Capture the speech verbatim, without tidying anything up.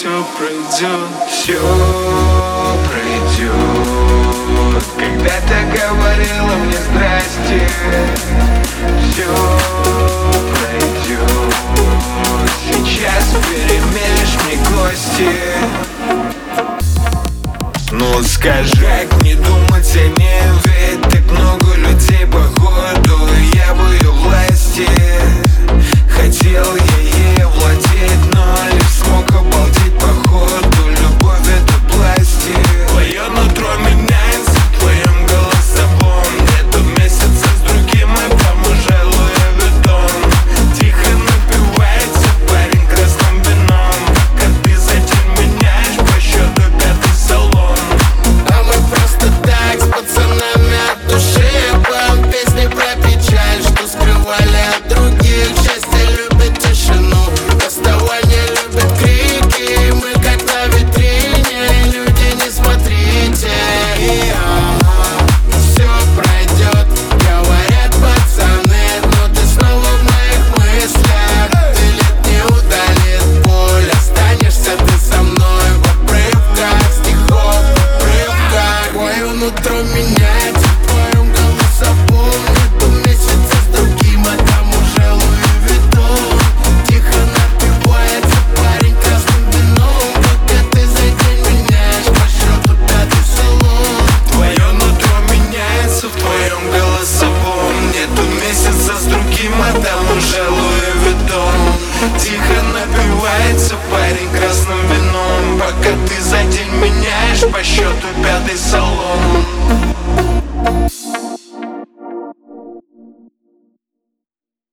все пройдет, все пройдет. Когда-то говорила мне здрасте, все пройдет. Сейчас перемелешь мне кости. Ну скажи, как не думать о ней, ведь так много людей походу. Я в ее власти, хотел я ей владеть, но лишь смог обалдеть походу. Любовь — это пластик. Твое нутро меняется в твоем голосовом. Нету месяца с другим, это уже Луи Виттон. Тихо напивается парень красным вином, пока ты затем меняешь по счету пятый салон. А мы просто так с пацанами от души поем песни про печаль, что скрывали от других. Счастье любит тишину, расставание любит крики. Мы как на витрине, люди, не смотрите. Все пройдет, говорят пацаны, но ты снова в моих мыслях. Делит, не удалит боль, останешься ты со мной в обрывках стихов, в обрывках. Твое нутро меняется в твоем голосовом. Нету месяца с другим, а там уже Луи Виттон. Тихо напивается парень красным вином, пока ты за день меняешь по счету пятый салон. Твое нутро меняется в твоем голосовом. Нету месяца с другим, а там уже Луи Виттон. Тихо напивается парень красным вином, пока ты за день меняешь по счету пятый салон.